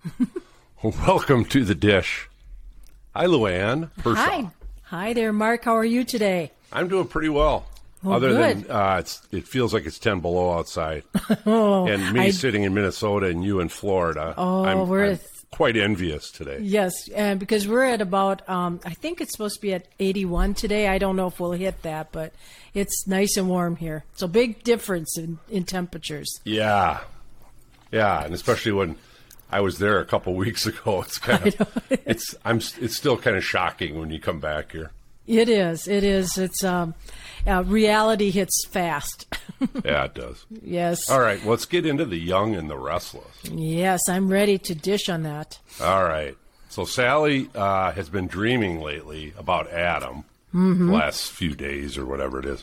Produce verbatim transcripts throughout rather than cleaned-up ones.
Welcome to the dish. Hi, Luann. Pershaw. Hi. Hi there, Mark. How are you today? I'm doing pretty well. Well, Other good. than uh, it's, it feels like it's ten below outside. oh, and me I, sitting in Minnesota and you in Florida. Oh, I'm, we're I'm quite envious today. Yes, and because we're at about, um, I think it's supposed to be at eighty-one today. I don't know if we'll hit that, but it's nice and warm here. So big difference in, in temperatures. Yeah. Yeah, and especially when I was there a couple weeks ago. It's kind of, it's I'm it's still kind of shocking when you come back here. It is. It is. It's um, uh, reality hits fast. Yeah, it does. Yes. All right, let's get into the young and the restless. Yes, I'm ready to dish on that. All right. So Sally uh, has been dreaming lately about Adam mm-hmm. the last few days or whatever it is.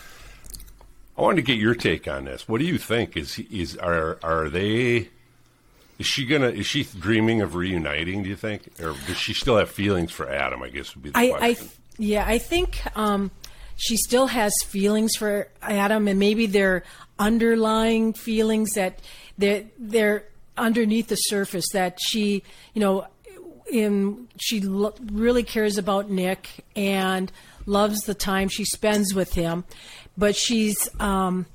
I wanted to get your take on this. What do you think? Is he, is are are they? Is she gonna? Is she dreaming of reuniting? Do you think, or does she still have feelings for Adam? I guess would be the I, question. I yeah, I think um, she still has feelings for Adam, and maybe they're underlying feelings that they're they're underneath the surface. That she, you know, in she lo- really cares about Nick and loves the time she spends with him, but she's. Um,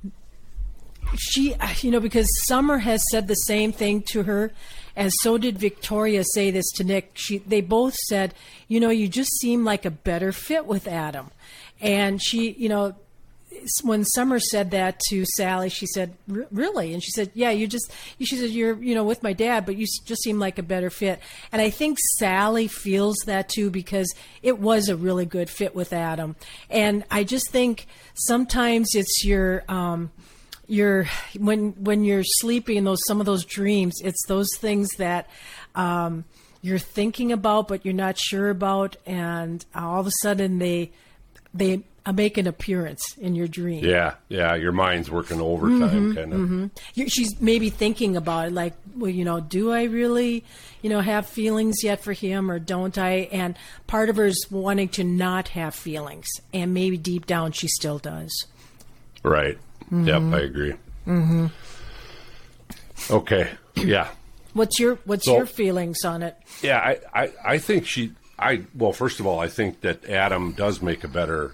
She, you know, because Summer has said the same thing to her, and so did Victoria say this to Nick. She, they both said, you know, you just seem like a better fit with Adam. And she, you know, when Summer said that to Sally, she said, really? And she said, yeah, you just, she said, you're, you know, with my dad, but you just seem like a better fit. And I think Sally feels that too, because it was a really good fit with Adam. And I just think sometimes it's your, um, You're when when you're sleeping, those some of those dreams, it's those things that um, you're thinking about but you're not sure about, and all of a sudden they they make an appearance in your dream. Yeah, yeah, your mind's working overtime, mm-hmm, kind of. Mm-hmm. You, she's maybe thinking about it, like, well, you know, do I really, you know, have feelings yet for him, or don't I? And part of her is wanting to not have feelings, and maybe deep down she still does. Right. Mm-hmm. Yep, I agree. Mm-hmm. Okay, yeah. What's your What's so, your feelings on it? Yeah, I, I, I think she. I well, first of all, I think that Adam does make a better.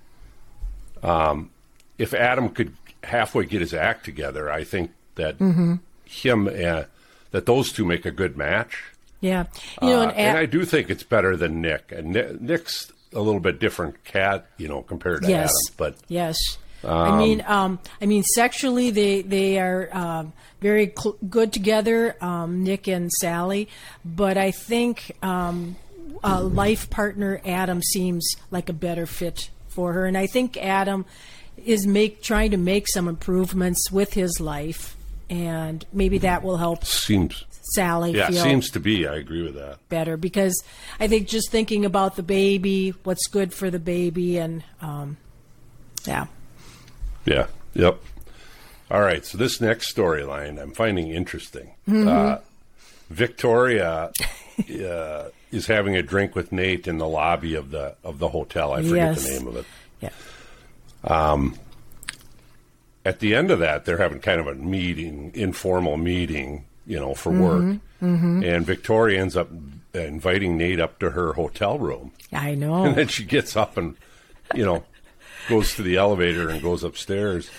Um, if Adam could halfway get his act together, I think that mm-hmm. him uh, that those two make a good match. Yeah, you know, uh, and, and I do think it's better than Nick. And Nick's a little bit different cat, you know, compared to yes, Adam. But yes. Um, I mean, um, I mean, sexually, they they are um, very cl- good together, um, Nick and Sally. But I think um, a life partner, Adam, seems like a better fit for her, and I think Adam is make trying to make some improvements with his life, and maybe that will help. Seems Sally. Yeah, feel seems to be. I agree with that. Better, because I think just thinking about the baby, what's good for the baby, and um, yeah. Yeah. Yep. All right. So this next storyline I'm finding interesting. Mm-hmm. Uh, Victoria uh, is having a drink with Nate in the lobby of the of the hotel. I forget yes. the name of it. Yeah. Um. At the end of that, they're having kind of a meeting, informal meeting, you know, for mm-hmm. work. Mm-hmm. And Victoria ends up inviting Nate up to her hotel room. I know. And then she gets up and, you know, goes to the elevator and goes upstairs.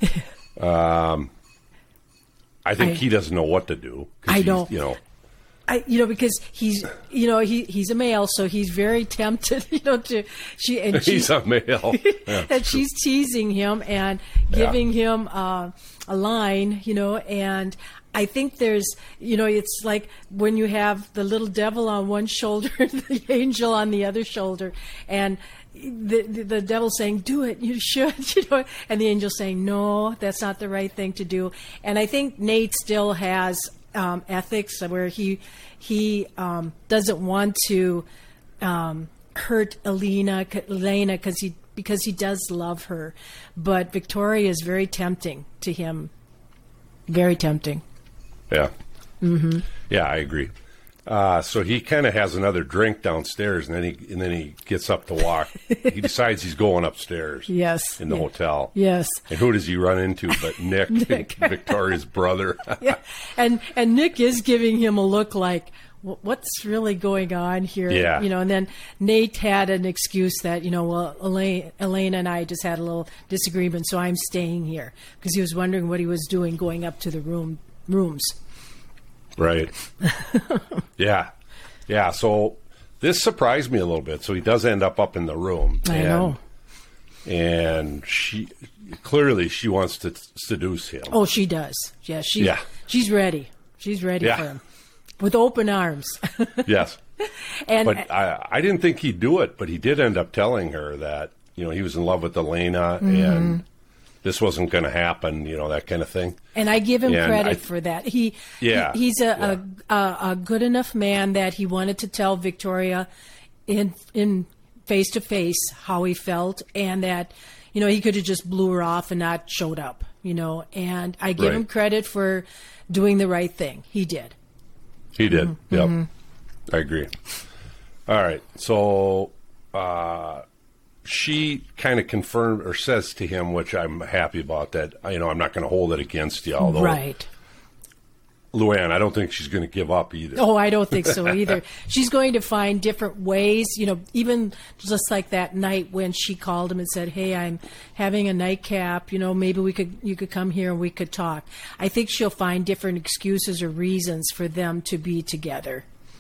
Um, I think I, he doesn't know what to do. I don't. You know, I you know because he's you know he he's a male, so he's very tempted. You know to she and she, he's a male, yeah, and she's teasing him and giving yeah. him uh, a line. You know, and I think there's you know it's like when you have the little devil on one shoulder, the angel on the other shoulder, and. The, the the devil saying, do it, you should, you know, and the angel saying, no, that's not the right thing to do. And I think Nate still has um, ethics where he he um, doesn't want to um, hurt Elena, Elena because he because he does love her. But Victoria is very tempting to him, very tempting. Yeah. Mm-hmm. Yeah, I agree. Uh, so he kind of has another drink downstairs, and then he and then he gets up to walk. He decides he's going upstairs. Yes. In the yeah. hotel. Yes. And who does he run into but Nick, Nick. Victoria's brother? Yeah. And and Nick is giving him a look like, what's really going on here? Yeah. You know, and then Nate had an excuse that, you know, well, Elaine, Elena and I just had a little disagreement, so I'm staying here, because he was wondering what he was doing going up to the room rooms. Right. Yeah. Yeah. So this surprised me a little bit. So he does end up up in the room. I and, know. And she, clearly she wants to seduce him. Oh, she does. Yeah. She, Yeah. She's ready. She's ready Yeah. for him. With open arms. Yes. and But I, I didn't think he'd do it, but he did end up telling her that, you know, he was in love with Elena Mm-hmm. and this wasn't going to happen, you know, that kind of thing. And I give him And credit I- for that. He, Yeah, he he's a, yeah. a, a a good enough man that he wanted to tell Victoria in in face to face how he felt, and that, you know, he could have just blew her off and not showed up, you know. And I give Right. him credit for doing the right thing. He did. He did. Mm-hmm. Yep. I agree. All right. So uh, she kind of confirmed or says to him, which I'm happy about, that, you know, I'm not going to hold it against you. Although, Right. Luann, I don't think she's going to give up either. Oh, I don't think so either. She's going to find different ways, you know, even just like that night when she called him and said, "Hey, I'm having a nightcap, you know, maybe we could you could come here and we could talk." I think she'll find different excuses or reasons for them to be together.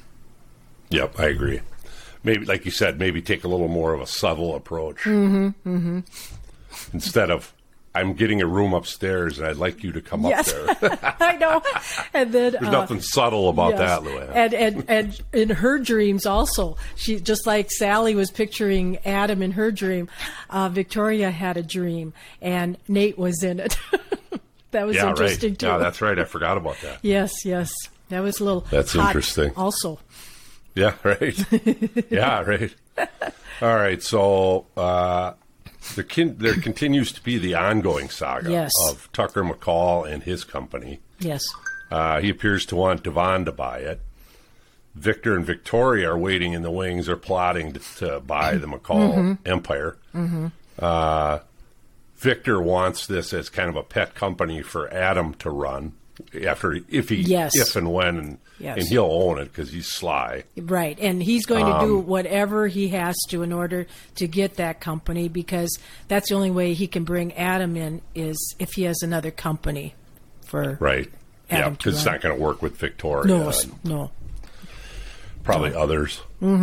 Yep, I agree. Maybe, like you said, maybe take a little more of a subtle approach. Mm-hmm, mm-hmm. Instead of, I'm getting a room upstairs and I'd like you to come Yes. up there. I know. And then There's uh, nothing subtle about yes. that, Luann. And, and and in her dreams also, she just like Sally was picturing Adam in her dream, uh, Victoria had a dream and Nate was in it. That was yeah, interesting right. too. Yeah, that's right. I forgot about that. Yes, yes. That was a little That's hot interesting. also. Yeah, right. Yeah, right. All right. So uh, there, can, there continues to be the ongoing saga Yes. of Tucker McCall and his company. Yes. Uh, he appears to want Devon to buy it. Victor and Victoria are waiting in the wings or plotting to, to buy the McCall Mm-hmm. empire. Mm-hmm. Uh, Victor wants this as kind of a pet company for Adam to run after, if he, Yes. if and when, and, Yes. and he'll own it because he's sly. Right. And he's going to do Um, whatever he has to in order to get that company, because that's the only way he can bring Adam in is if he has another company for Right. Yeah, Adam to because it's run. not going to work with Victoria. No, and no. probably others.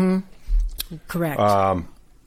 Correct. Um,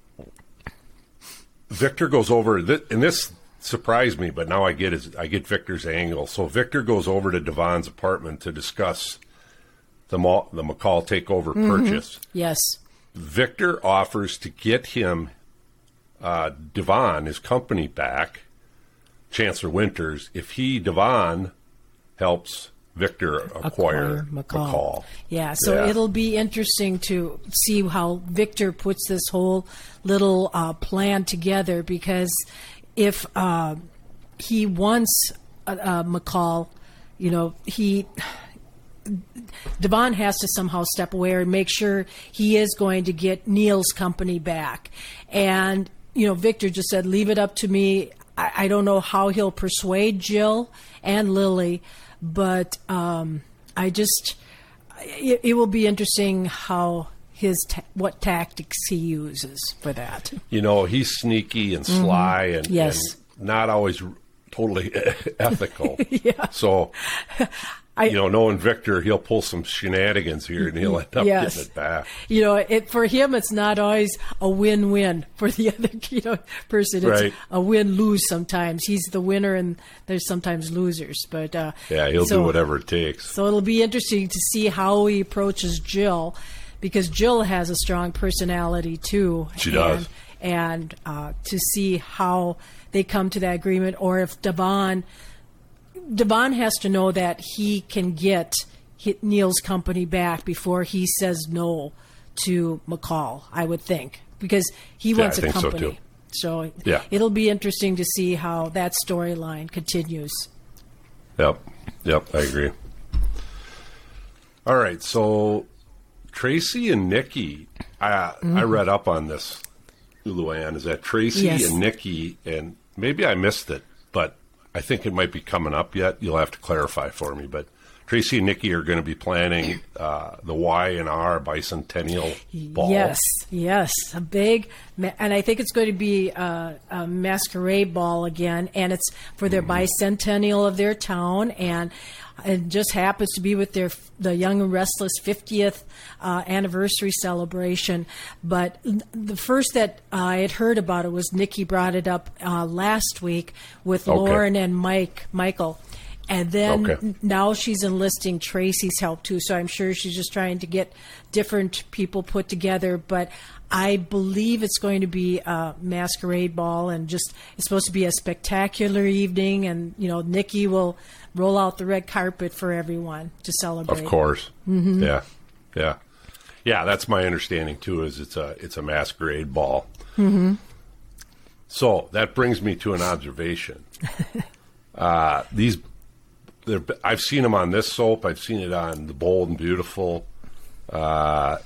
Victor goes over, th- and this surprised me, but now I get his, I get Victor's angle. So Victor goes over to Devon's apartment to discuss the Ma- the McCall takeover purchase. yes. Victor offers to get him uh, Devon, his company, back, Chancellor Winters, if he, Devon, helps Victor acquire, Acquire McCall. McCall. Yeah, so Yeah. it'll be interesting to see how Victor puts this whole little uh, plan together, because if uh, he wants uh, uh, McCall, you know, he Devon has to somehow step away and make sure he is going to get Neil's company back. And, you know, Victor just said, leave it up to me. I, I don't know how he'll persuade Jill and Lily, but um, I just, it, it will be interesting how his, ta- what tactics he uses for that. You know, he's sneaky and sly and, Yes. and not always r- totally ethical. Yeah. So, I- you know, knowing Victor, he'll pull some shenanigans here and he'll end up Yes. getting it back. You know, it, for him, it's not always a win-win. For the other, you know, person, it's Right. a win-lose sometimes. He's the winner, and there's sometimes losers. But uh, Yeah, he'll so, do whatever it takes. So it'll be interesting to see how he approaches Jill, because Jill has a strong personality too. She and, does. And uh, to see how they come to that agreement, or if Devon. Devon has to know that he can get Neil's company back before he says no to McCall, I would think, because he Yeah, wants I a think so, company. too. So, Yeah. it'll be interesting to see how that storyline continues. Yep. Yep, I agree. All right, so Tracy and Nikki, uh, mm-hmm. I read up on this, Luann, is that Tracy yes. and Nikki, and maybe I missed it, but I think it might be coming up yet. You'll have to clarify for me, but Tracy and Nikki are going to be planning uh, the Y and R Bicentennial Ball. Yes, yes, a big, and I think it's going to be a, a masquerade ball again, and it's for their mm. bicentennial of their town, and it just happens to be with their the Young and Restless fiftieth uh, anniversary celebration. But the first that I had heard about it was Nikki brought it up uh, last week with okay. Lauren and Mike Michael. And then okay. now she's enlisting Tracy's help, too. So I'm sure she's just trying to get different people put together. But I believe it's going to be a masquerade ball, and just it's supposed to be a spectacular evening. And, you know, Nikki will roll out the red carpet for everyone to celebrate. Of course. Mm-hmm. Yeah. Yeah. Yeah, that's my understanding, too, is it's a, it's a masquerade ball. Mm-hmm. So that brings me to an observation. uh, these... I've seen them on this soap. I've seen it on The Bold and Beautiful. Uh,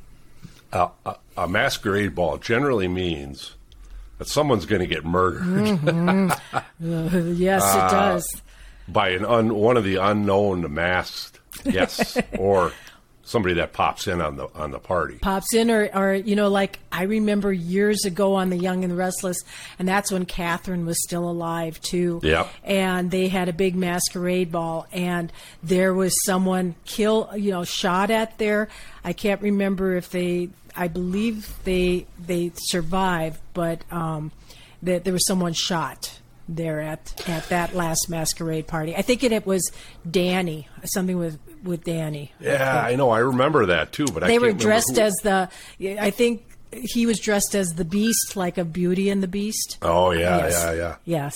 a, a, a masquerade ball generally means that someone's going to get murdered. Mm-hmm. uh, yes, uh, it does. By an un, one of the unknown masked guests, or somebody that pops in on the on the party. Pops in, or, or you know, like I remember years ago on The Young and the Restless, and that's when Catherine was still alive too. Yep. And they had a big masquerade ball, and there was someone killed, you know, shot at there. I can't remember if they, I believe they they survived, but um, that there was someone shot there at at that last masquerade party. I think it, it was Danny, something with. with Danny. Yeah, I know. I remember that too. But they I were can't dressed who. as the. I think he was dressed as the Beast, like a Beauty and the Beast. Oh yeah, yes. yeah, yeah. Yes.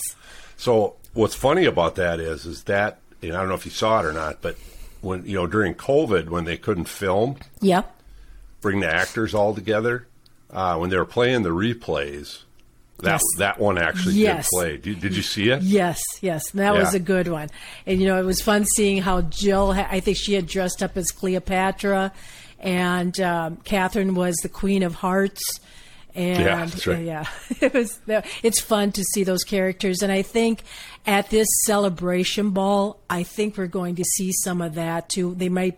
So what's funny about that is, is that, and I don't know if you saw it or not, but when you know during COVID when they couldn't film, yep, bring the actors all together, uh, when they were playing the replays. That yes. that one actually yes. did play. Did, did you see it? Yes, yes. That yeah. was a good one. And, you know, it was fun seeing how Jill, ha- I think she had dressed up as Cleopatra, and um, Catherine was the Queen of Hearts. And, yeah, that's right. Uh, yeah, it was. It's fun to see those characters. And I think at this celebration ball, I think we're going to see some of that, too. They might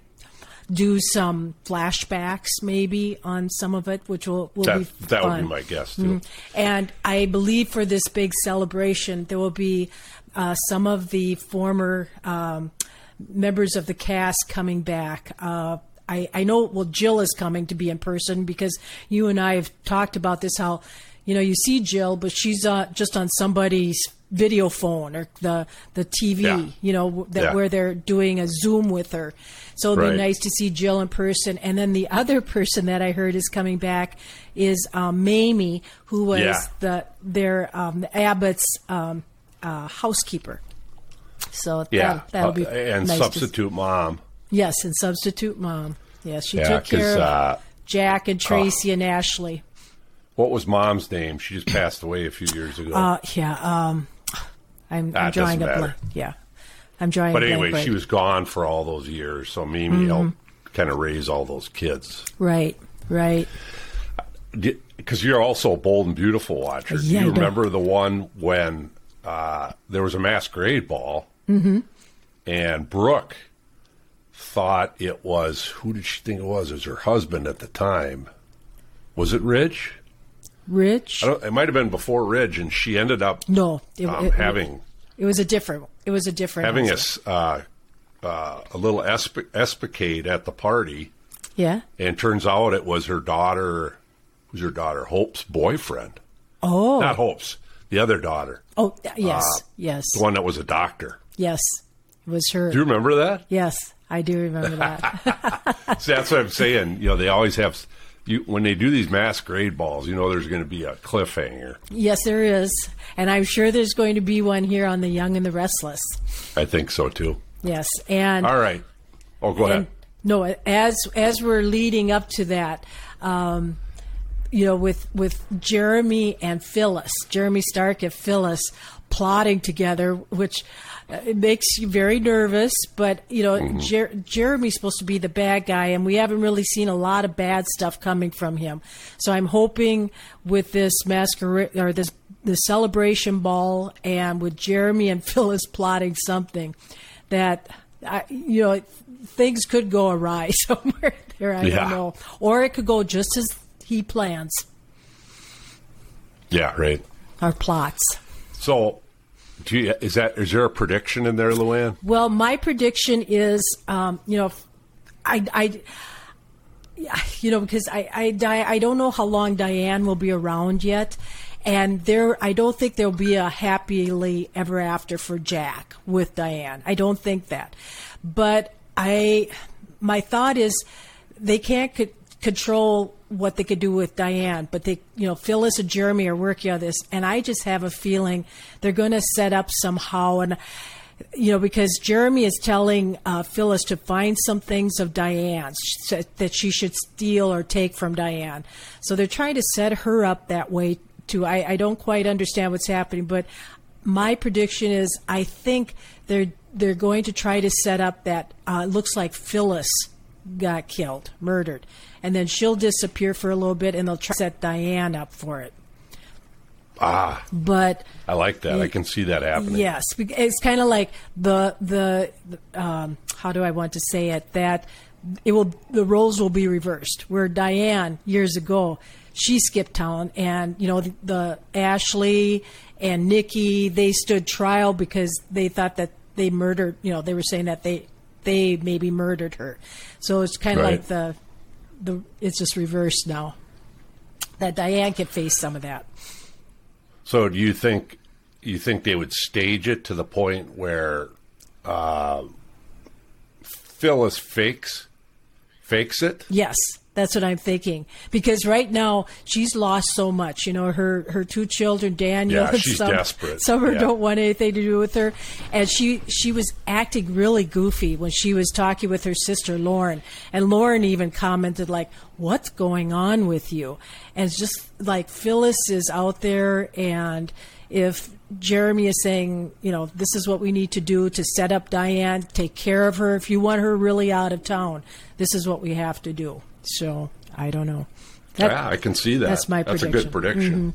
do some flashbacks maybe on some of it, which will, will that, be that fun. would be my guess too. Mm-hmm. And I believe for this big celebration there will be uh, some of the former um, members of the cast coming back. Uh, I, I know, well, Jill is coming to be in person, because you and I have talked about this, how, you know, you see Jill, but she's uh, just on somebody's video phone or the the T V, yeah. you know, that yeah. where they're doing a Zoom with her. So it'd right. be nice to see Jill in person. And then the other person that I heard is coming back is um, Mamie, who was yeah. the their um, Abbott's um, uh, housekeeper. So yeah, that, that'll be uh, and nice substitute to, mom. Yes, and substitute mom. Yes, she yeah, took care of uh, Jack and Tracy uh, and Ashley. What was mom's name? She just passed away a few years ago. Uh, yeah, um, I'm, I'm drawing a blank. Yeah, I'm drawing. But a anyway, blank right. she was gone for all those years, so Mimi mm-hmm. helped kind of raise all those kids. Right, right. Because you're also a Bold and Beautiful watcher. Yeah, Do you I remember do. the one when uh, there was a masquerade ball, mm-hmm. and Brooke thought it was, who did she think it was? It was her husband at the time. Was it Ridge? Rich? I don't, it might have been before Ridge, and she ended up no it, um, it, having. It was a different. It was a different. Having a, husband. uh, uh, a little esp- espicade at the party. Yeah. And turns out it was her daughter, who's her daughter, Hope's boyfriend. Oh. Not Hope's, the other daughter. Oh, yes, uh, yes. The one that was a doctor. Yes, it was her. Do you remember that? Yes, I do remember that. See, that's what I'm saying. You know, they always have, you when they do these masquerade balls, you know there's going to be a cliffhanger. Yes, there is. And I'm sure there's going to be one here on The Young and the Restless. I think so, too. Yes. And all right. Oh, go ahead. And, no, as as we're leading up to that, um, you know, with with Jeremy and Phyllis, Jeremy Stark and Phyllis, plotting together, which uh, it makes you very nervous. But, you know, mm-hmm. Jer- Jeremy's supposed to be the bad guy, and we haven't really seen a lot of bad stuff coming from him. So I'm hoping with this masquerade or this the celebration ball, and with Jeremy and Phyllis plotting something, that I, you know things could go awry somewhere there. I yeah. don't know, or it could go just as he plans. Yeah, right. Our plots. So, do you, is that is there a prediction in there, Luann? Well, my prediction is, um, you know, I, I, you know, because I, I, I don't know how long Diane will be around yet. And there, I don't think there'll be a happily ever after for Jack with Diane. I don't think that. But I, my thought is, they can't co- control what they could do with Diane, but they, you know, Phyllis and Jeremy are working on this, and I just have a feeling they're going to set up somehow, and you know, because Jeremy is telling uh, Phyllis to find some things of Diane's that she should steal or take from Diane. So they're trying to set her up that way. To I, I don't quite understand what's happening, but my prediction is I think they're they're going to try to set up that uh, looks like Phyllis got killed, murdered, and then she'll disappear for a little bit, and they'll try to set Diane up for it. Ah, but I like that. It, I can see that happening. Yes, it's kind of like the the um, how do I want to say it, that it will the roles will be reversed. Where Diane years ago, she skipped town, and you know the, the Ashley and Nikki, they stood trial because they thought that they murdered. You know, they were saying that they they maybe murdered her. So it's kind of right. like the the it's just reversed now. That Diane can face some of that. So do you think you think they would stage it to the point where uh, Phyllis fakes fakes it? Yes. That's what I'm thinking, because right now she's lost so much. You know, her, her two children, Daniel, yeah, and she's some, desperate. some of her yeah. don't want anything to do with her, and she she was acting really goofy when she was talking with her sister Lauren, and Lauren even commented like, "What's going on with you?" And it's just like Phyllis is out there, and if Jeremy is saying, you know, this is what we need to do to set up Diane, take care of her. If you want her really out of town, this is what we have to do. So, I don't know. That, yeah, I can see that. That's my that's prediction. a good prediction.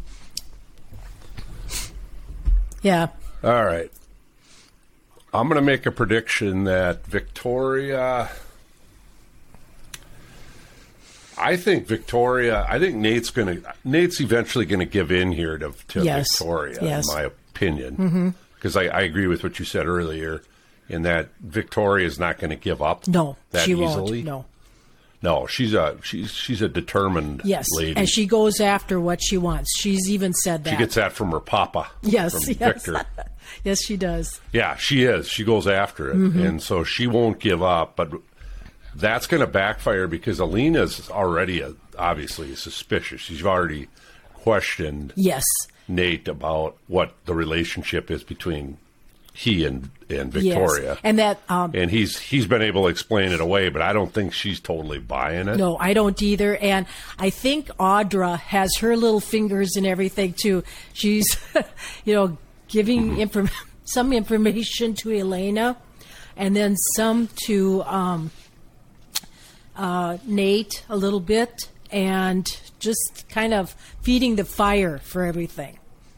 Mm-hmm. Yeah. All right. I'm going to make a prediction that Victoria... I think Victoria... I think Nate's going to... Nate's eventually going to give in here to, to yes. Victoria, yes. in my opinion. Because mm-hmm. I, I agree with what you said earlier, in that Victoria is not going to give up no, that she easily. Won't. No. No, she's a she's she's a determined yes, lady. And she goes after what she wants. She's even said that. She gets that from her papa. Yes, from yes. Victor. Yes, she does. Yeah, she is. She goes after it, mm-hmm. and so she won't give up. But that's going to backfire because Alina's already a, obviously suspicious. She's already questioned yes. Nate about what the relationship is between he and and Victoria, yes. and that, um, and he's he's been able to explain it away, but I don't think she's totally buying it. No, I don't either, and I think Audra has her little fingers in everything too. She's, you know, giving mm-hmm. inform- some information to Elena, and then some to um, uh, Nate a little bit, and just kind of feeding the fire for everything.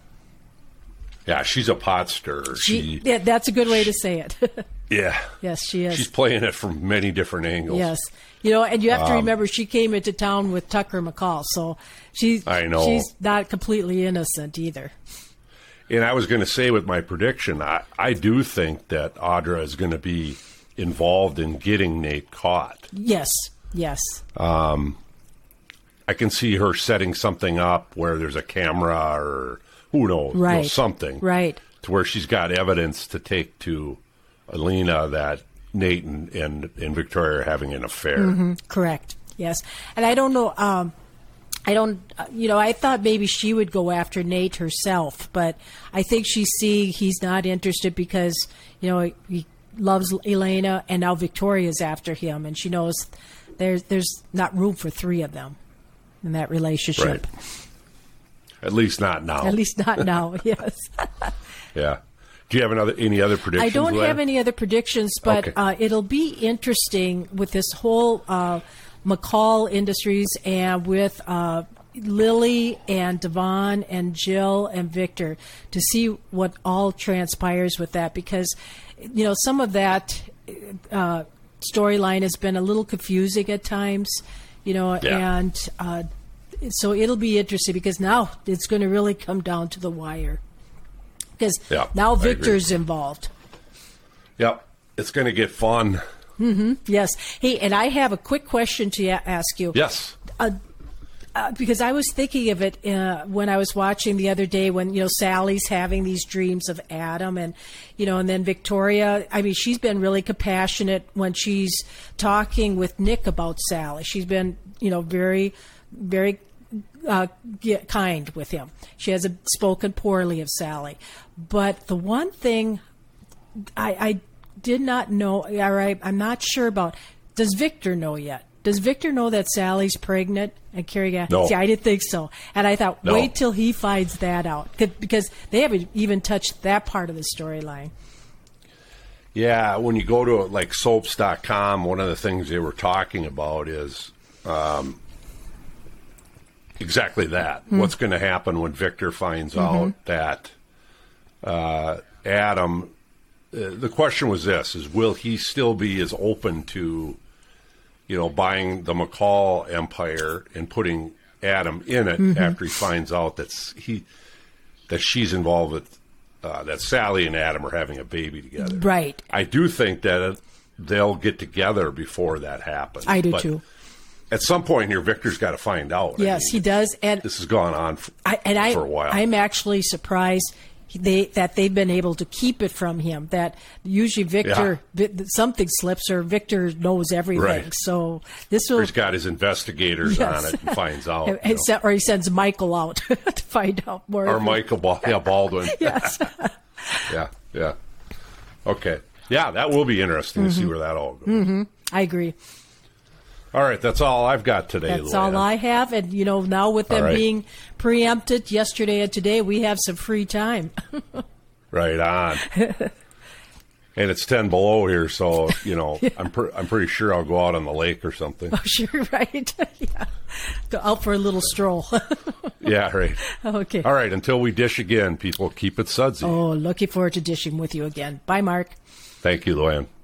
Yeah, she's a pot stirrer. She, she, yeah, that's a good way to say it. yeah. Yes, she is. She's playing it from many different angles. Yes. You know, and you have to um, remember she came into town with Tucker McCall, so she's, I know. she's not completely innocent either. And I was going to say with my prediction, I, I do think that Audra is going to be involved in getting Nate caught. Yes, yes. Um, I can see her setting something up where there's a camera or... Who knows? Right. You know, something. Right. To where she's got evidence to take to Alina that Nate and, and, and Victoria are having an affair. Mm-hmm. Correct. Yes. And I don't know, um, I don't, uh, you know, I thought maybe she would go after Nate herself, but I think she see he's not interested because, you know, he loves Elena and now Victoria's after him, and she knows there's, there's not room for three of them in that relationship. Right. At least not now. At least not now, yes. Yeah. Do you have another any other predictions? I don't Luann? have any other predictions, but Okay. uh, it'll be interesting with this whole uh, McCall Industries and with uh, Lily and Devon and Jill and Victor to see what all transpires with that, because you know some of that uh, storyline has been a little confusing at times, you know, Yeah. and uh, so it'll be interesting because now it's going to really come down to the wire. Because Yeah, now I agree. Victor's involved. Yep. It's going to get fun. Yes. Hey, and I have a quick question to a- ask you. Yes. Uh, uh, because I was thinking of it uh, when I was watching the other day when, you know, Sally's having these dreams of Adam and, you know, and then Victoria, I mean, she's been really compassionate when she's talking with Nick about Sally. She's been, you know, very, very uh, get kind with him. She hasn't spoken poorly of Sally. But the one thing I, I did not know, or I, I'm not sure about, does Victor know yet? Does Victor know that Sally's pregnant and carrying out? No. See, I didn't think so. And I thought, No. wait till he finds that out. 'Cause- Because they haven't even touched that part of the storyline. Yeah, when you go to like soaps dot com, one of the things they were talking about is um, exactly that. Hmm. What's going to happen when Victor finds Mm-hmm. out that uh, Adam, uh, the question was this, is will he still be as open to, you know, buying the McCall empire and putting Adam in it Mm-hmm. after he finds out that's he that she's involved with uh, that Sally and Adam are having a baby together. Right. I do think that it, they'll get together before that happens. I do But too. At some point here, Victor's got to find out. I Yes, mean, he does. And This has gone on for, I, and I, for a while. I'm actually surprised they that they've been able to keep it from him. That usually Victor, Vi- something slips or Victor knows everything. Right. So this will. Or he's got his investigators Yes. on it and finds out. and- you and know. se- or he sends Michael out to find out more. Or Michael Bal- yeah, Baldwin. Yes. yeah, yeah. Okay. Yeah, that will be interesting Mm-hmm. to see where that all goes. I agree. All right, that's all I've got today. That's Luann. all I have. And, you know, now with them All right. being preempted yesterday and today, we have some free time. Right on. And it's ten below here, so you know I'm pre- I'm pretty sure I'll go out on the lake or something. Oh, sure, right. Yeah. Go out for a little stroll. Yeah, right. Okay. All right. Until we dish again, people, keep it sudsy. Oh, looking forward to dishing with you again. Bye, Mark. Thank you, Luann.